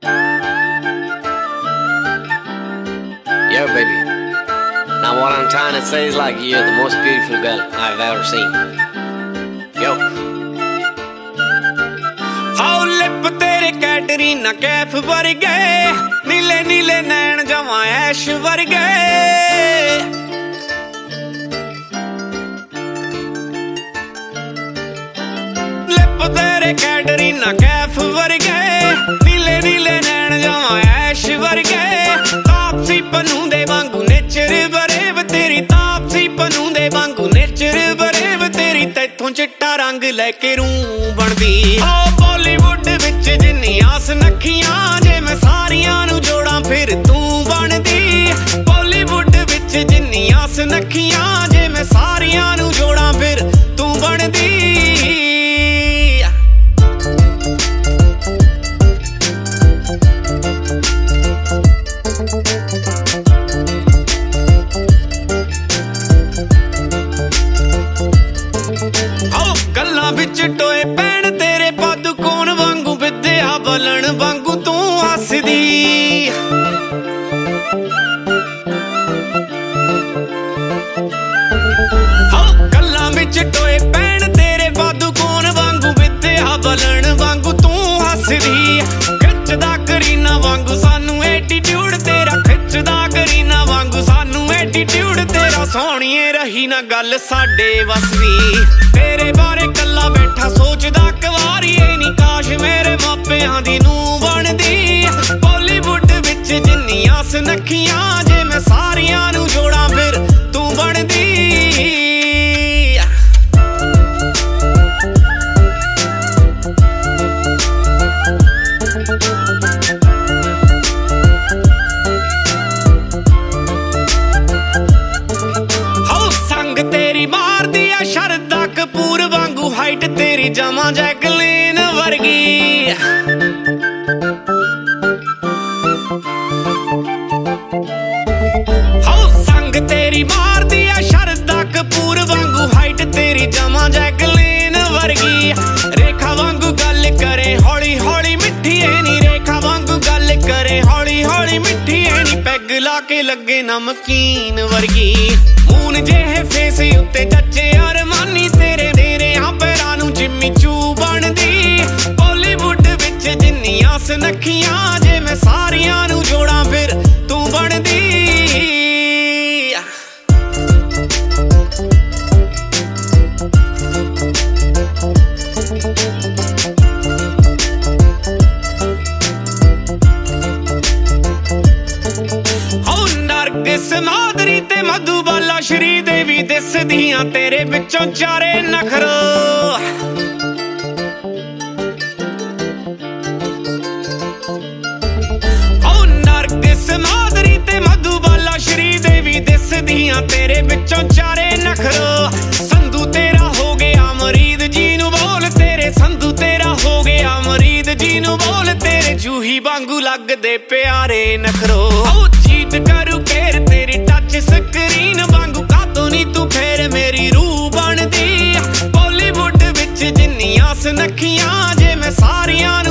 Yo, baby. Now what I'm trying to say is like you're the most beautiful girl I've ever seen. Yo. हाउ लिप तेरे कैटरीना कैफ वर्गे, नीले नीले नैन जमा ऐश वर्गे। लिप तेरे कैटरीना कैफ वर्गे, नीले नीले नैन जमा ऐश वर्गे। तापसी पनू दे वांगू नेचर बरेव तेरी, तापसी पनू दे वांगू नेचर बरेव तेरी। तैथों चिट्टा रंग लैके रूं बनदी बॉलीवुड विच जिन्नी आस नखियां, जे मैं सारियां नू जोड़ां फिर तू बनदी। बॉलीवुड विच जिन्नी आस नखियां, जे मैं सारियां नू जोड़ां फिर तू बनदी। गल्लां विच टोए पैण तेरे पादुकोण वांगू, विद्या बलन वांगू तू हसदी। गल्लां विच टोए पैण तेरे पादुकोण वांगू, विद्या बलन वांगू तू हसदी। खिचदा करीना वांगू सानू एटीट्यूड तेरा, खिचदा करीना वांगू सानू एटीट्यूड तेरा। सोहणीए रही ना गल साडे वसदी, तेरे बारे कल्ला बैठा सोचदा कवारीए नी, काश मेरे मापियां दी नू बनदी। बॉलीवुड विच जिन्नी आस नखियां, जे मैं सारियां नू जोड़ां फिर तू बनदी। तेरी मारदी आ शरदा कपूर वांगू, हाइट तेरी जमा जैकलीन वर्गी। संग तेरी मारदी आ शरदा कपूर वांगू, हाइट तेरी जमा जैकलीन वर्गी। रेखा वांगू गल करे हौली हौली मिठी है नी, रेखा वांगू गल करे हौली हौली मिठी है नी। पैग ला के लगे नमकीन वर्गी, मून जेहे फेस उत्ते जच्चे अरमानी तेरे। तेरे हाँ पैरां नू जिम्मी चू बनदी। बॉलीवुड विच जिन्नी आस नखियां, जे मैं सारियां नू जोड़ां फिर तू बनदी। नरगिस माधुरी ते मधुबाला श्रीदेवी दिसदियां तेरे विचों चारे नखरो। नरगिस माधुरी ते मधुबाला श्रीदेवी दिसदियां तेरे विचों चारे नखरो। संधू तेरा हो गया मरीद जी नू बोल तेरे, संधू तेरा हो गया मरीद जी नू बोल तेरे। जूही वांगू लगदे प्यारे नखरो, जीत करू केर तेरी टच स्क्रीन वांगू। कातों नी तू फेर मेरी रूह बनदी। बॉलीवुड विच जिन्नी आस नखियां, जे मैं सारियां